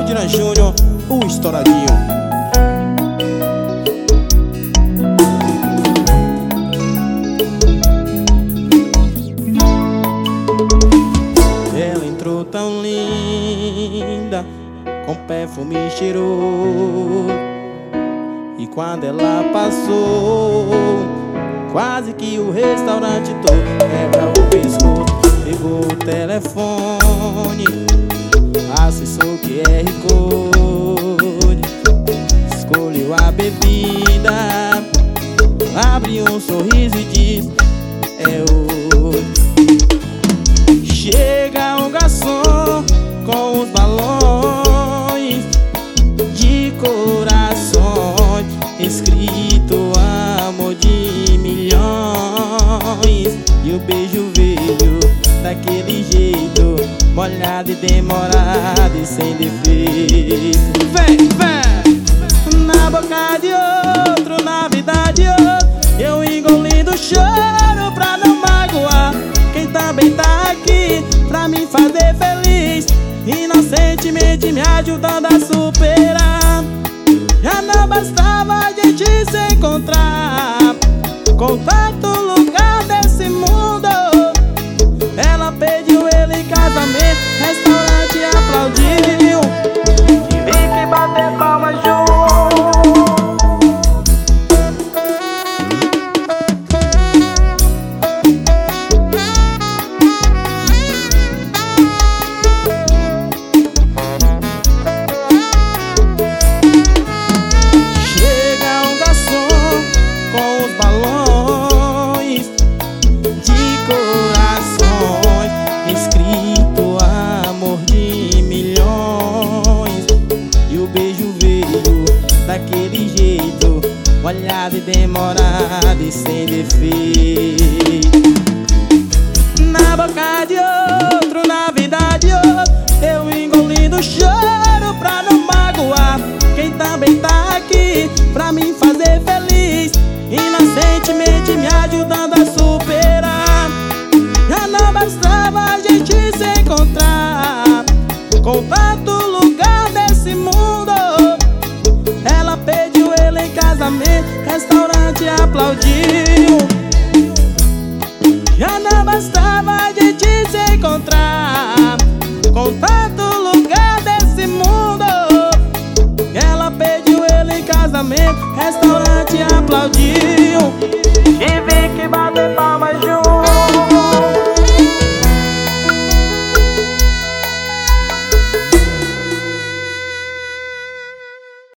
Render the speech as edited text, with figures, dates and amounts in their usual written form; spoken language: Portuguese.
Dira Júnior, o estouradinho. Ela entrou tão linda, com perfume cheiroso, e quando ela passou, quase que o restaurante todo quebra o pescoço. Pegou o telefone, acessou o QR Code, escolheu a bebida, abriu um sorriso e diz: é hoje. Chega um garçom com os balões de corações, escrito amor de milhões, e o beijo veio daquele jeito, molhado e demorado e sem defeito. Vem, vem! Na boca de outro, na vida de outro, eu engolindo choro pra não magoar quem também tá aqui pra me fazer feliz, inocentemente me ajudando a superar. Já não bastava a gente se encontrar com tanto lugar desse mundo. Ela pediu ele em casamento, restaurante aplaudiu, tive que bater palmas junto. Chega um garçom com os balões de corações, escrito amor de milhões, e o beijo veio daquele jeito, molhado e demorado e sem defeito. Na boca de outro, na vida de outro, eu engolindo choro pra não magoar quem também tá aqui pra me fazer feliz, inocentemente me ajudando a superar. Já não bastava a gente se encontrar com tanto lugar desse mundo. Ela pediu ele em casamento, restaurante aplaudiu,